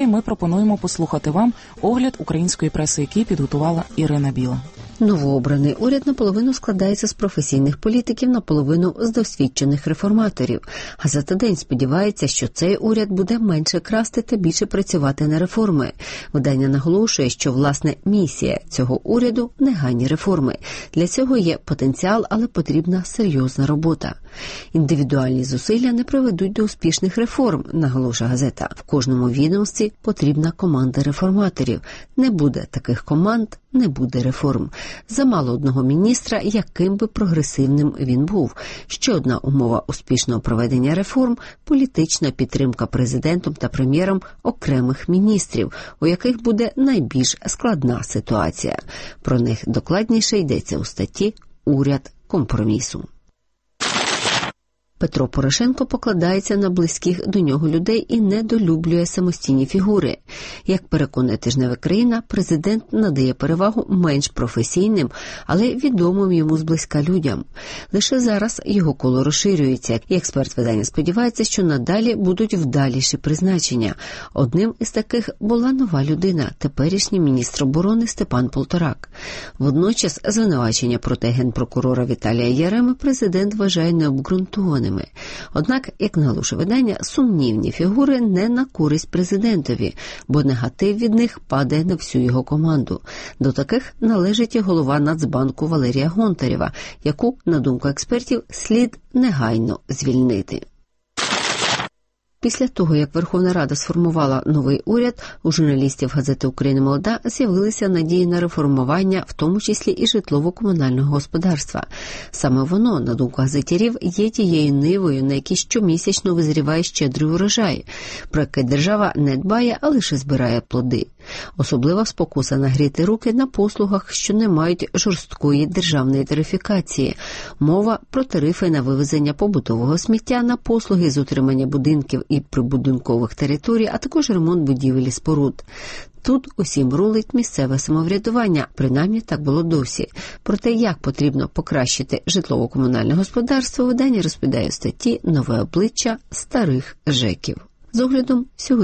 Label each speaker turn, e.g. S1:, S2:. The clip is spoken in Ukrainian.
S1: далі ми пропонуємо послухати вам огляд української преси, який підготувала Ірина Біла.
S2: Новообраний уряд наполовину складається з професійних політиків, наполовину з досвідчених реформаторів. Газета «День» сподівається, що цей уряд буде менше красти та більше працювати на реформи. Видання наголошує, що, власне, місія цього уряду – негайні реформи. Для цього є потенціал, але потрібна серйозна робота. Індивідуальні зусилля не приведуть до успішних реформ, наголошує газета. В кожному відомстві потрібна команда реформаторів. Не буде таких команд – не буде реформ. Замало одного міністра, яким би прогресивним він був. Ще одна умова успішного проведення реформ – політична підтримка президентом та прем'єром окремих міністрів, у яких буде найбільш складна ситуація. Про них докладніше йдеться у статті «Уряд компромісу». Петро Порошенко покладається на близьких до нього людей і недолюблює самостійні фігури. Як переконує тижнева країна, президент надає перевагу менш професійним, але відомим йому зблизька людям. Лише зараз його коло розширюється, і експерт видання сподівається, що надалі будуть вдаліші призначення. Одним із таких була нова людина – теперішній міністр оборони Степан Полторак. Водночас звинувачення проти генпрокурора Віталія Яреми президент вважає необґрунтованим. Однак, як наголошує видання, сумнівні фігури не на користь президентові, бо негатив від них падає на всю його команду. До таких належить і голова Нацбанку Валерія Гонтарєва, яку, на думку експертів, слід негайно звільнити. Після того, як Верховна Рада сформувала новий уряд, у журналістів газети «Україна молода» з'явилися надії на реформування, в тому числі і житлово-комунального господарства. Саме воно, на думку газетярів, є тією нивою, на якій щомісячно визріває щедрий урожай, про який держава не дбає, а лише збирає плоди. Особлива спокуса нагріти руки на послугах, що не мають жорсткої державної тарифікації. Мова про тарифи на вивезення побутового сміття, на послуги з утримання будинків і прибудинкових територій, а також ремонт будівель і споруд. Тут усім рулить місцеве самоврядування, принаймні так було досі. Про те, як потрібно покращити житлово-комунальне господарство, видання розповідає у статті «Нове обличчя старих ЖЕКів». З оглядом сьогодні.